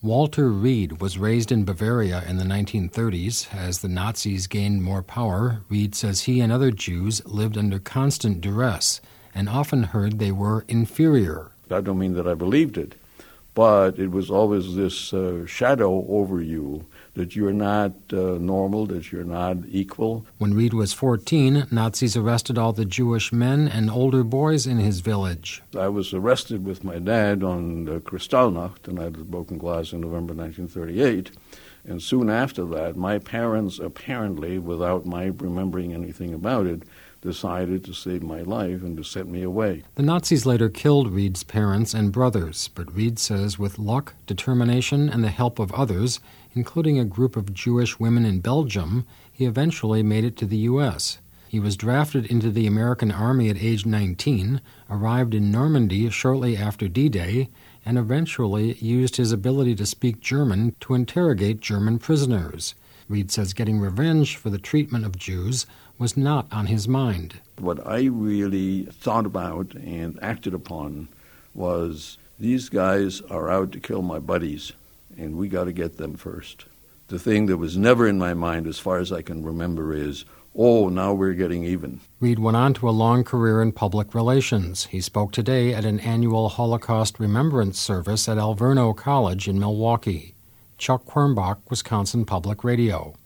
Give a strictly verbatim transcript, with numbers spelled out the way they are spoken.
Walter Reed was raised in Bavaria in the nineteen thirties. As the Nazis gained more power, Reed says he and other Jews lived under constant duress and often heard they were inferior. I don't mean that I believed it, but it was always this uh, shadow over you, that you're not uh, normal, that you're not equal. When Reed was fourteen, Nazis arrested all the Jewish men and older boys in his village. I was arrested with my dad on uh, Kristallnacht, the night of the broken glass in November nineteen thirty-eight, and soon after that, my parents apparently, without my remembering anything about it, decided to save my life and to set me away. The Nazis later killed Reed's parents and brothers, but Reed says with luck, determination, and the help of others, including a group of Jewish women in Belgium, he eventually made it to the U S. He was drafted into the American Army at age nineteen, arrived in Normandy shortly after D-Day, and eventually used his ability to speak German to interrogate German prisoners. Reed says getting revenge for the treatment of Jews was not on his mind. What I really thought about and acted upon was, these guys are out to kill my buddies, and we got to get them first. The thing that was never in my mind, as far as I can remember, is, oh, now we're getting even. Reed went on to a long career in public relations. He spoke today at an annual Holocaust Remembrance Service at Alverno College in Milwaukee. Chuck Quirmbach, Wisconsin Public Radio.